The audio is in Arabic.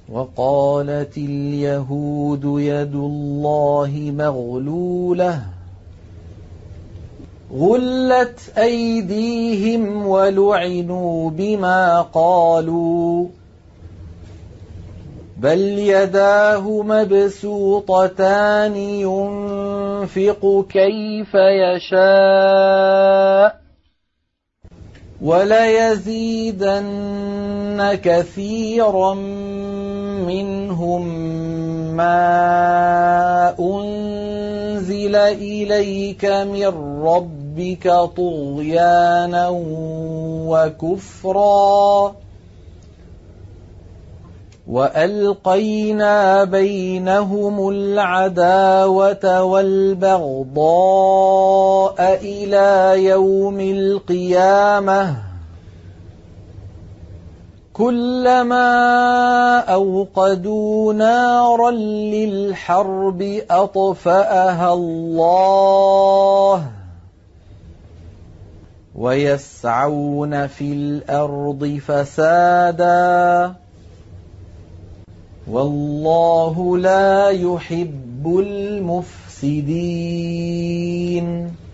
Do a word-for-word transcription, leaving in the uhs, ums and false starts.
وقالت اليهود يد الله مغلولة غلت أيديهم ولعنوا بما قالوا بل يداه مبسوطتان ينفق كيف يشاء وليزيدن كثيرا منهم ما أنزل إليك من ربك طغيانا وكفرا وألقينا بينهم العداوة والبغضاء إلى يوم القيامة كلما أوقدوا نارا للحرب أطفأها الله ويسعون في الأرض فسادا والله لا يحب المفسدين